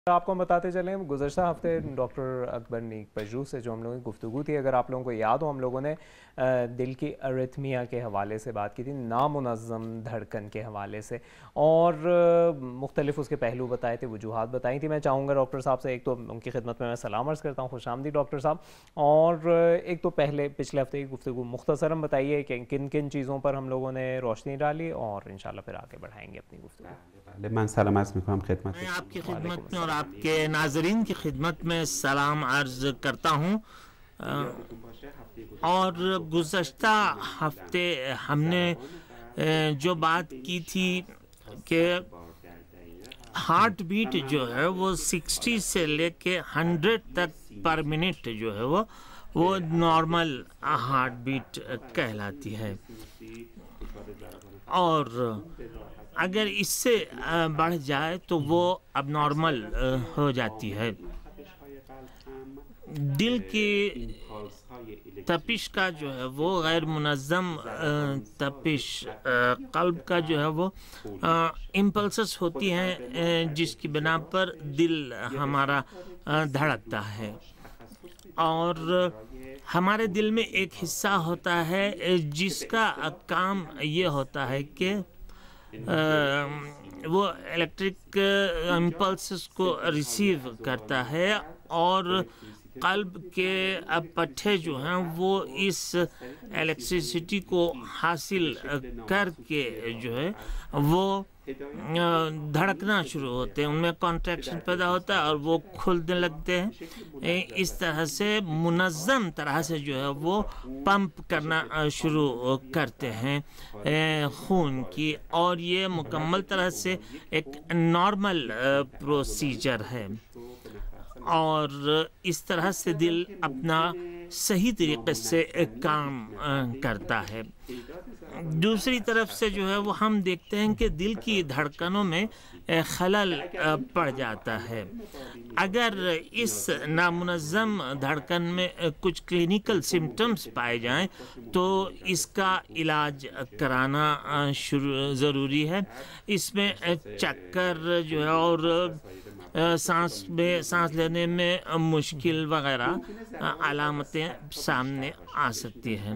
آپ کو ہم بتاتے چلیں گزشتہ ہفتے ڈاکٹر اکبر نیک پژوہ سے جو ہم لوگوں کی گفتگو تھی، اگر آپ لوگوں کو یاد ہو ہم لوگوں نے دل کی ارتھمیا کے حوالے سے بات کی تھی، نامنظم دھڑکن کے حوالے سے، اور مختلف اس کے پہلو بتائے تھے، وجوہات بتائی تھی. میں چاہوں گا ڈاکٹر صاحب سے ایک تو ان کی خدمت میں سلام عرض کرتا ہوں، خوش آمدید ڈاکٹر صاحب. اور ایک تو پچھلے ہفتے کی گفتگو مختصراً بتائیے کہ کن کن چیزوں پر ہم لوگوں نے روشنی ڈالی، اور انشاءاللہ پھر آگے بڑھائیں گے اپنی گفتگو. من سلام عرض میکنم خدمت میں آپ کی خدمت میں اور آپ کے ناظرین کی خدمت میں سلام عرض کرتا ہوں. اور گزشتہ ہفتے ہم نے جو بات کی تھی کہ ہارٹ بیٹ جو ہے وہ 60 سے لے کے 100 تک پر منٹ جو ہے وہ نارمل ہارٹ بیٹ کہلاتی ہے، اور اگر اس سے بڑھ جائے تو وہ اب نارمل ہو جاتی ہے. دل کی تپش کا جو ہے وہ غیر منظم تپش، قلب کا جو ہے وہ امپلسز ہوتی ہیں جس کی بنا پر دل ہمارا دھڑکتا ہے. اور ہمارے دل میں ایک حصہ ہوتا ہے جس کا کام یہ ہوتا ہے کہ وہ الیکٹرک امپلسز کو ریسیو کرتا ہے، اور قلب کے پٹھے جو ہیں وہ اس الیکٹریسٹی کو حاصل کر کے جو ہے وہ دھڑکنا شروع ہوتے ہیں، ان میں کانٹریکشن پیدا ہوتا ہے اور وہ کھلنے لگتے ہیں. اس طرح سے منظم طرح سے جو ہے وہ پمپ کرنا شروع کرتے ہیں خون کی، اور یہ مکمل طرح سے ایک نارمل پروسیجر ہے، اور اس طرح سے دل اپنا صحیح طریقے سے کام کرتا ہے. دوسری طرف سے جو ہے وہ ہم دیکھتے ہیں کہ دل کی دھڑکنوں میں خلل پڑ جاتا ہے. اگر اس نامنظم دھڑکن میں کچھ کلینیکل سمٹمز پائے جائیں تو اس کا علاج کرانا ضروری ہے. اس میں چکر جو ہے اور سانس لینے میں مشکل وغیرہ علامتیں سامنے آ سکتی ہیں.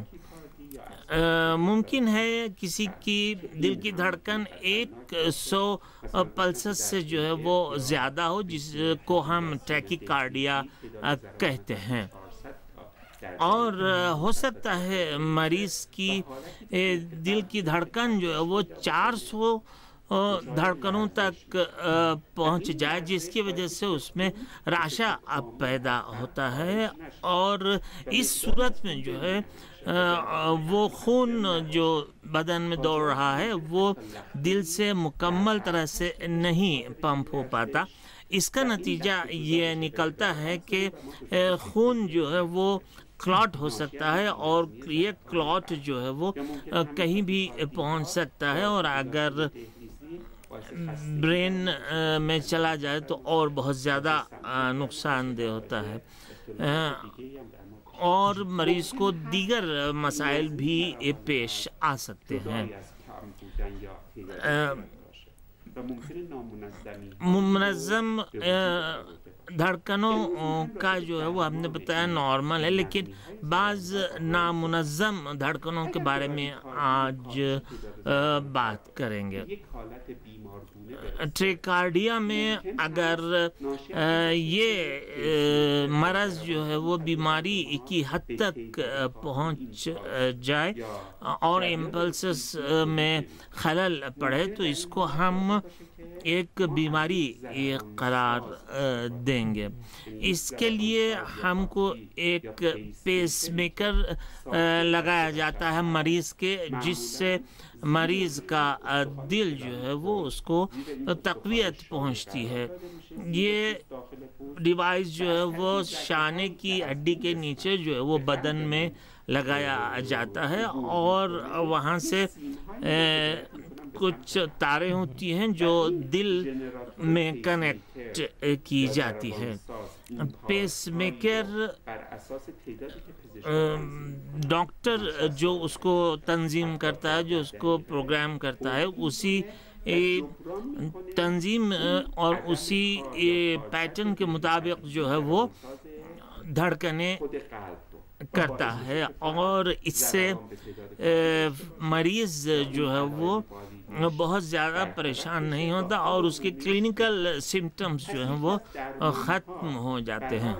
ممکن ہے کسی کی دل کی دھڑکن 100 پلسز سے جو ہے وہ زیادہ ہو، جس کو ہم ٹیکی کارڈیا کہتے ہیں، اور ہو سکتا ہے مریض کی دل کی دھڑکن جو ہے وہ 400 دھڑکنوں تک پہنچ جائے، جس کی وجہ سے اس میں رعشہ پیدا ہوتا ہے، اور اس صورت میں جو ہے وہ خون جو بدن میں دوڑ رہا ہے وہ دل سے مکمل طرح سے نہیں پمپ ہو پاتا. اس کا نتیجہ یہ نکلتا ہے کہ خون جو ہے وہ کلاٹ ہو سکتا ہے، اور یہ کلاٹ جو ہے وہ کہیں بھی پہنچ سکتا ہے، اور اگر برین میں چلا جائے تو اور بہت زیادہ نقصان دہ ہوتا ہے، اور مریض کو دیگر مسائل بھی پیش آ سکتے ہیں. منظم دھڑکنوں کا جو ہے وہ ہم نے بتایا نارمل ہے، لیکن بعض نامنظم دھڑکنوں کے بارے میں آج بات کریں گے. ٹریکارڈیا میں اگر یہ مرض جو ہے وہ بیماری کی حد تک پہنچ جائے اور امپلسز میں خلل پڑے تو اس کو ہم ایک بیماری قرار دیں گے. اس کے لیے ہم کو ایک پیس میکر لگایا جاتا ہے مریض کے، جس سے مریض کا دل جو ہے وہ اس کو تقویت پہنچتی ہے. یہ ڈیوائس جو ہے وہ شانے کی ہڈی کے نیچے جو ہے وہ بدن میں لگایا جاتا ہے، اور وہاں سے کچھ تاریں ہوتی ہیں جو دل میں کنیکٹ کی جاتی ہے. پیس میکر ڈاکٹر جو اس کو تنظیم کرتا ہے، جو اس کو پروگرام کرتا ہے، اسی تنظیم اور اسی پیٹرن کے مطابق جو ہے وہ دھڑکنیں کرتا ہے، اور اس سے مریض جو ہے وہ بہت زیادہ پریشان نہیں ہوتا اور اس کے کلینکل سمٹمز جو ہیں وہ ختم ہو جاتے ہیں۔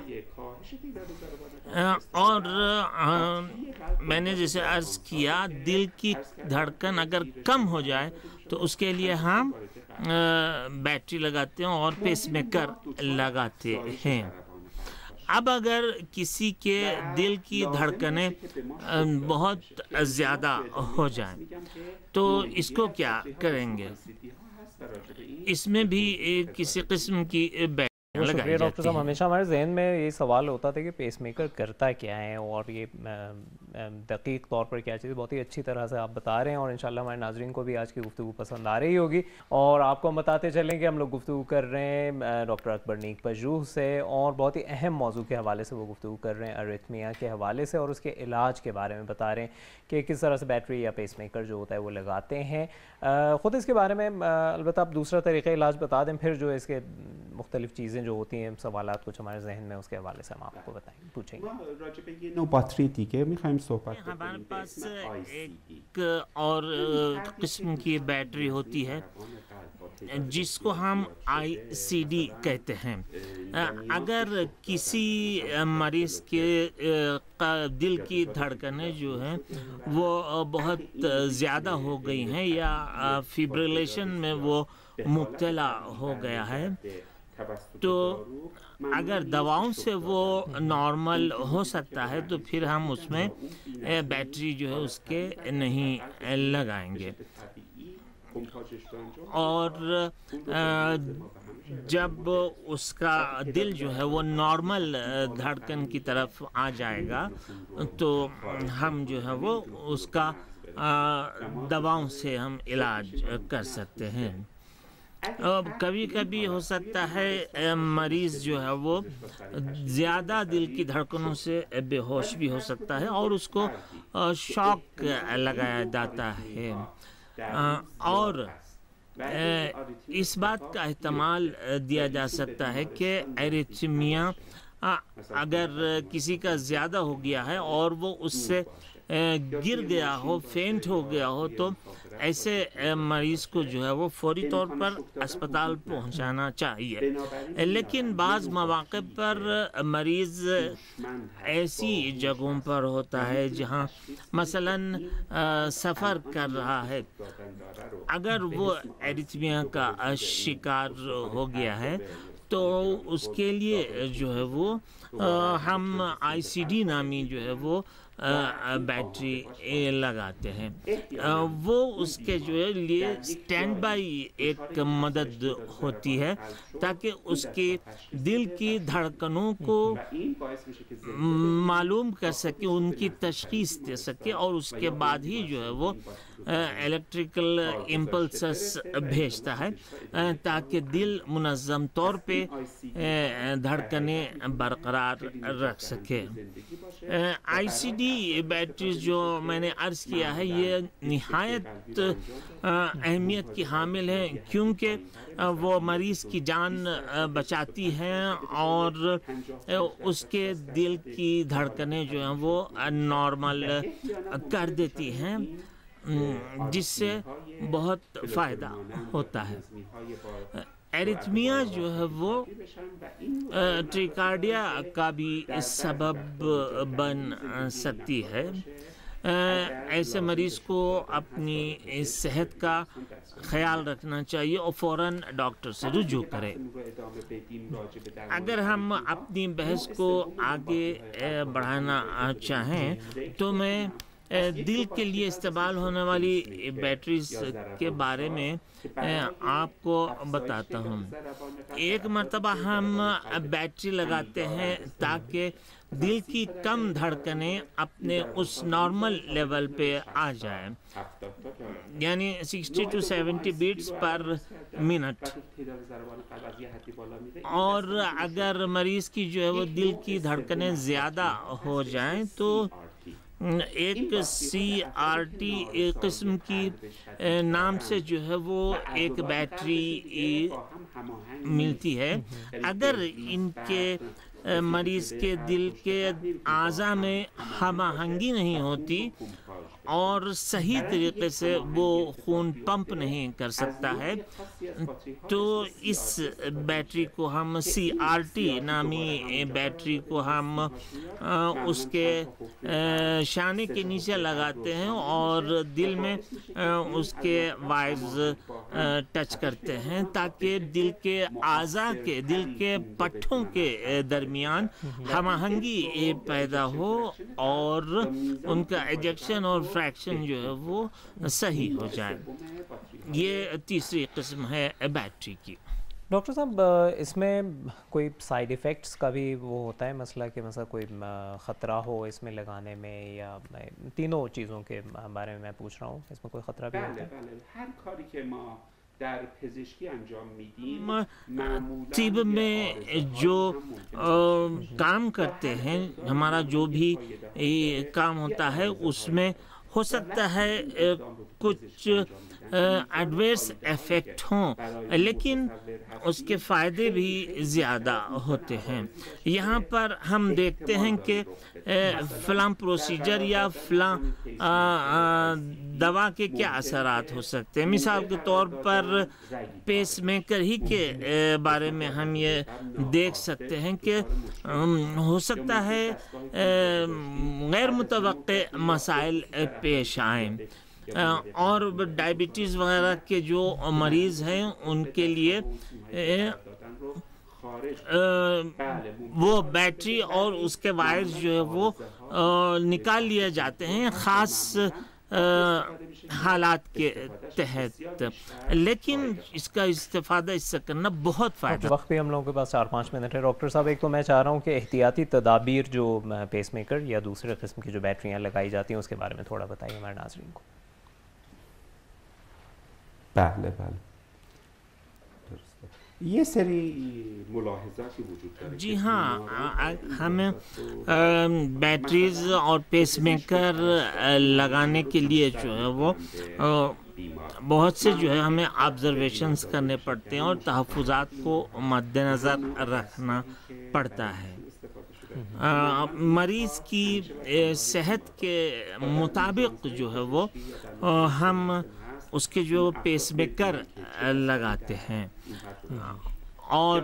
اور میں نے جیسے عرض کیا، دل کی دھڑکن اگر کم ہو جائے تو اس کے لیے ہم بیٹری لگاتے ہیں اور پیس میکر لگاتے ہیں۔ اب اگر کسی کے دل کی دھڑکنیں بہت زیادہ ہو جائیں تو اس کو کیا کریں گے؟ اس میں بھی کسی قسم کی بیٹری شکریہ ڈاکٹر صاحب۔ ہمیشہ ہمارے ذہن میں یہ سوال ہوتا تھا کہ پیس میکر کرتا کیا ہے اور یہ دقیق طور پر کیا چیز، بہت ہی اچھی طرح سے آپ بتا رہے ہیں، اور انشاءاللہ ہمارے ناظرین کو بھی آج کی گفتگو پسند آ رہی ہوگی۔ اور آپ کو ہم بتاتے چلیں کہ ہم لوگ گفتگو کر رہے ہیں ڈاکٹر اکبر نیک پژوہ سے، اور بہت ہی اہم موضوع کے حوالے سے وہ گفتگو کر رہے ہیں، ارتھمیا کے حوالے سے، اور اس کے علاج کے بارے میں بتا رہے ہیں کہ کس طرح سے بیٹری یا پیس میکر جو ہوتا ہے وہ لگاتے ہیں۔ خود اس کے بارے میں البتہ آپ دوسرا طریقہ علاج بتا دیں، پھر جو اس کے مختلف چیزیں جو ہوتی ہیں، سوالات کچھ ہمارے ذہن میں، اس کے حوالے سے ہم آپ کو بتائیں پوچھیں گے۔ نوپاتھری کے میخوایم صحبت کریں۔ ہمارے پاس ایک اور قسم کی بیٹری ہوتی ہے جس کو ہم آئی سی ڈی کہتے ہیں۔ اگر کسی مریض کے دل کی دھڑکنیں جو ہیں وہ بہت زیادہ ہو گئی ہیں یا فیبریلیشن میں وہ مبتلا ہو گیا ہے، تو اگر دواؤں سے وہ نارمل ہو سکتا ہے تو پھر ہم اس میں بیٹری جو ہے اس کے نہیں لگائیں گے، اور جب اس کا دل جو ہے وہ نارمل دھڑکن کی طرف آ جائے گا تو ہم جو ہے وہ اس کا دواؤں سے ہم علاج کر سکتے ہیں۔ کبھی کبھی ہو سکتا ہے مریض جو ہے وہ زیادہ دل کی دھڑکنوں سے بے ہوش بھی ہو سکتا ہے اور اس کو شاک لگایا جاتا ہے، اور اس بات کا احتمال دیا جا سکتا ہے کہ ارتھمیا اگر کسی کا زیادہ ہو گیا ہے اور وہ اس سے گر گیا ہو، فینٹ ہو گیا ہو، تو ایسے مریض کو جو ہے وہ فوری طور پر اسپتال پہنچانا چاہیے۔ لیکن بعض مواقع پر مریض ایسی جگہوں پر ہوتا ہے جہاں مثلاً سفر کر رہا ہے، اگر وہ ارتھمیا کا شکار ہو گیا ہے تو اس کے لیے جو ہے وہ ہم آئی سی ڈی نامی جو ہے وہ بیٹری لگاتے ہیں۔ وہ اس کے جو ہے لیے اسٹینڈ بائی ایک مدد ہوتی ہے تاکہ اس کے دل کی دھڑکنوں کو معلوم کر سکے، ان کی تشخیص دے سکے، اور اس کے بعد ہی جو ہے وہ الیکٹریکل امپلسز بھیجتا ہے تاکہ دل منظم طور پہ دھڑکنیں برقرار رکھ سکے۔ آئی سی ڈی بیٹریز جو میں نے عرض کیا ہے یہ نہایت اہمیت کی حامل ہیں، کیونکہ وہ مریض کی جان بچاتی ہیں اور اس کے دل کی دھڑکنیں جو ہیں وہ نارمل کر دیتی ہیں، جس سے بہت فائدہ ہوتا ہے۔ ارتھمیا جو ہے وہ ٹریکارڈیا کا بھی سبب بن سکتی ہے۔ ایسے مریض کو اپنی صحت کا خیال رکھنا چاہیے اور فوراً ڈاکٹر سے رجوع کرے۔ اگر ہم اپنی بحث کو آگے بڑھانا چاہیں تو میں دل کے لیے استعمال ہونے والی بیٹریز کے بارے میں آپ کو بتاتا ہوں۔ ایک مرتبہ ہم بیٹری لگاتے ہیں تاکہ دل کی کم دھڑکنیں اپنے اس نارمل لیول پہ آ جائیں، یعنی 60 to 70 بیٹس پر منٹ، اور اگر مریض کی جو ہے وہ دل کی دھڑکنیں زیادہ ہو جائیں تو ایک CRT قسم کی نام سے جو ہے وہ ایک بیٹری ملتی ہے. اگر ان کے مریض کے دل کے اعضاء میں ہم آہنگی نہیں ہوتی اور صحیح طریقے سے وہ خون پمپ نہیں کر سکتا ہے تو اس بیٹری کو ہم CRT نامی بیٹری کو ہم اس کے شانے کے نیچے لگاتے ہیں اور دل میں اس کے وائرز ٹچ کرتے ہیں تاکہ دل کے اعضاء کے دل کے پٹھوں کے درمیان ہم آہنگی پیدا ہو اور ان کا ایجیکشن اور فریکشن جو ہے وہ صحیح ہو جائے. یہ تیسری قسم ہے بیٹری کی. ڈاکٹر صاحب اس میں کوئی سائیڈ ایفیکٹس کا بھی وہ ہوتا ہے مسئلہ کہ مثلا کوئی خطرہ ہو اس میں لگانے میں یا تینوں چیزوں کے بارے میں پوچھ رہا ہوں اس میں کوئی خطرہ بھی ہوتا ہے؟ ہر کاری که ما در پزشکی انجام میدیم طب میں جو کام کرتے ہیں ہمارا جو بھی کام ہوتا ہے اس میں ہو سکتا ہے کچھ ایڈورس ایفیکٹ ہوں لیکن اس کے فائدے بھی زیادہ ہوتے ہیں. یہاں پر ہم دیکھتے ہیں کہ فلاں پروسیجر یا فلاں دوا کے کیا اثرات ہو سکتے ہیں. مثال کے طور پر پیس میکر ہی کے بارے میں ہم یہ دیکھ سکتے ہیں کہ ہو سکتا ہے غیر متوقع مسائل پیش آئیں اور ڈائبٹیز وغیرہ کے جو مریض ہیں ان کے لیے وہ بیٹری اور اس کے وائرز جو ہے وہ نکال لیے جاتے ہیں خاص حالات کے تحت لیکن اس کا استفادہ اس سے کرنا بہت فائدہ. وقت بھی ہم لوگوں کے پاس 4-5 منٹ ہے. ڈاکٹر صاحب ایک تو میں چاہ رہا ہوں کہ احتیاطی تدابیر جو پیس میکر یا دوسرے قسم کی جو بیٹریاں لگائی جاتی ہیں اس کے بارے میں تھوڑا بتائیے ہمارے ناظرین کو. بله یہ سری ملاحظاتی وجود داره. جی ہاں ہمیں بیٹریز اور پیس میکر لگانے کے لیے جو ہے وہ بہت سے جو ہے ہمیں آبزرویشنز کرنے پڑتے ہیں اور تحفظات کو مد نظر رکھنا پڑتا ہے. مریض کی صحت کے مطابق جو ہے وہ ہم اس کے جو پیس میکر لگاتے ہیں اور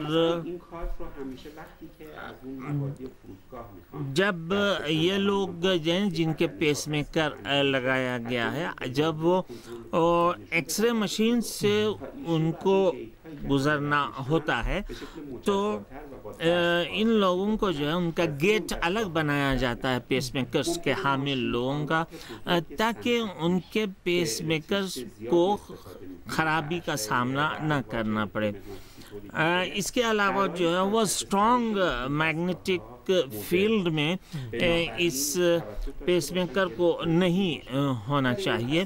جب یہ لوگ جن کے پیس میکر لگایا گیا ہے جب وہ ایکس رے مشین سے ان کو گزرنا ہوتا ہے تو ان لوگوں کو جو ہے ان کا گیٹ الگ بنایا جاتا ہے پیس میکرز کے حامل لوگوں کا تاکہ ان کے پیس میکرز کو خرابی کا سامنا نہ کرنا پڑے. اس کے علاوہ جو ہے وہ اسٹرانگ میگنیٹک فیلڈ میں اس پیس میکر کو نہیں ہونا چاہیے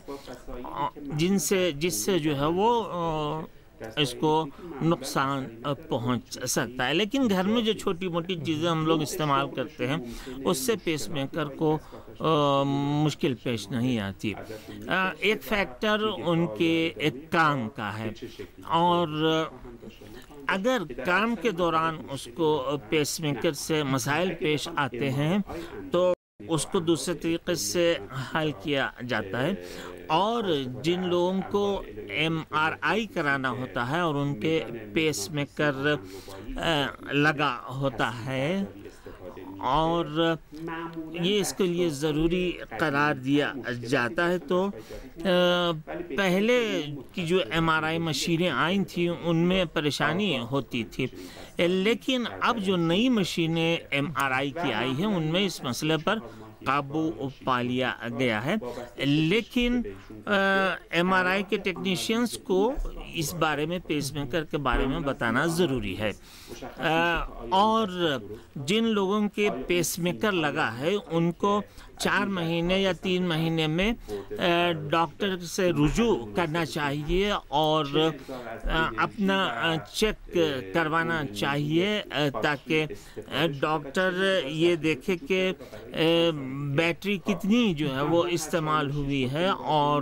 جس سے جو ہے وہ اس کو نقصان پہنچ سکتا ہے. لیکن گھر میں جو چھوٹی موٹی چیزیں ہم لوگ استعمال کرتے ہیں اس سے پیس میکر کو مشکل پیش نہیں آتی. ایک فیکٹر ان کے ایک کام کا ہے اور اگر کام کے دوران اس کو پیس میکر سے مسائل پیش آتے ہیں تو اس کو دوسرے طریقے سے حل کیا جاتا ہے. اور جن لوگوں کو MRI کرانا ہوتا ہے اور ان کے پیس میکر لگا ہوتا ہے اور یہ اس کے لیے ضروری قرار دیا جاتا ہے تو پہلے کی جو MRI مشینیں آئی تھیں ان میں پریشانی ہوتی تھی لیکن اب جو نئی مشینیں MRI کی آئی ہیں ان میں اس مسئلے پر قابو پا لیا گیا ہے. لیکن MRI کے ٹیکنیشینز کو اس بارے میں پیس میکر کے بارے میں بتانا ضروری ہے اور جن لوگوں کے پیس میکر لگا ہے ان کو 4 مہینے یا 3 مہینے میں ڈاکٹر سے رجوع کرنا چاہیے اور اپنا چیک کروانا چاہیے تاکہ ڈاکٹر یہ دیکھے کہ بیٹری کتنی جو ہے وہ استعمال ہوئی ہے، اور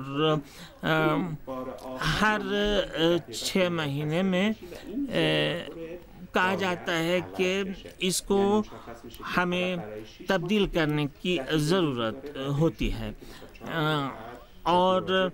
ہر 6 مہینے میں کہا جاتا ہے کہ اس کو ہمیں تبدیل کرنے کی ضرورت ہوتی ہے، اور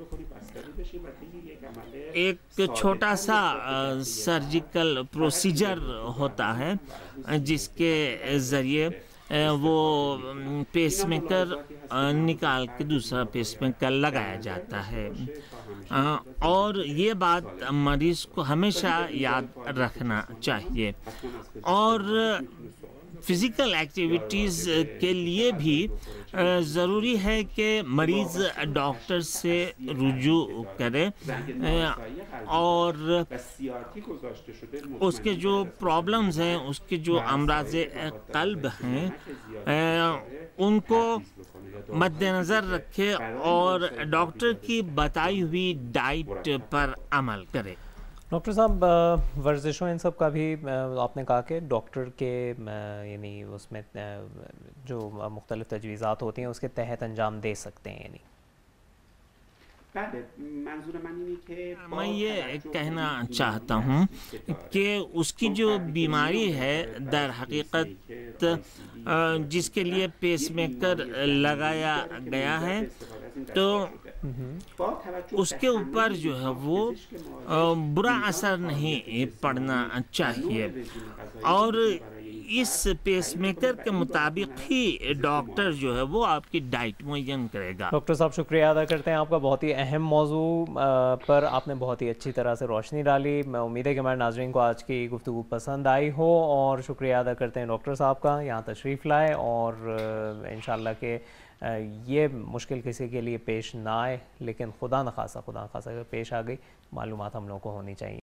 ایک چھوٹا سا سرجیکل پروسیجر ہوتا ہے جس کے ذریعے وہ پیس میکر نکال کے دوسرا پیس میکر لگایا جاتا ہے، اور یہ بات مریض کو ہمیشہ یاد رکھنا چاہیے۔ اور فزیکل ایکٹیویٹیز کے لیے بھی ضروری ہے کہ مریض ڈاکٹر سے رجوع کرے، اور اس کے جو پرابلمز ہیں، اس کے جو امراض قلب ہیں، ان کو مد نظر رکھے اور ڈاکٹر کی بتائی ہوئی ڈائٹ پر عمل کرے۔ ڈاکٹر صاحب، ورزشوں ان سب کا بھی آپ نے کہا کہ ڈاکٹر کے یعنی اس میں جو مختلف تجویزات ہوتی ہیں اس کے تحت انجام دے سکتے ہیں، یعنی میں یہ کہنا چاہتا ہوں کہ اس کی جو بیماری ہے در حقیقت جس کے لیے پیس میکر لگایا گیا ہے، تو اس کے اوپر جو ہے وہ برا اثر نہیں پڑنا چاہیے، اور اس پیس میکر کے مطابق ہی ڈاکٹر جو ہے وہ آپ کی ڈائٹ معین کرے گا۔ ڈاکٹر صاحب شکریہ ادا کرتے ہیں آپ کا، بہت ہی اہم موضوع پر آپ نے بہت ہی اچھی طرح سے روشنی ڈالی۔ میں امید ہے کہ ہمارے ناظرین کو آج کی گفتگو پسند آئی ہو، اور شکریہ ادا کرتے ہیں ڈاکٹر صاحب کا، یہاں تشریف لائے، اور انشاءاللہ کہ یہ مشکل کسی کے لیے پیش نہ آئے، لیکن خدا نخواستہ اگر پیش آ گئی، معلومات ہم لوگوں کو ہونی چاہیے۔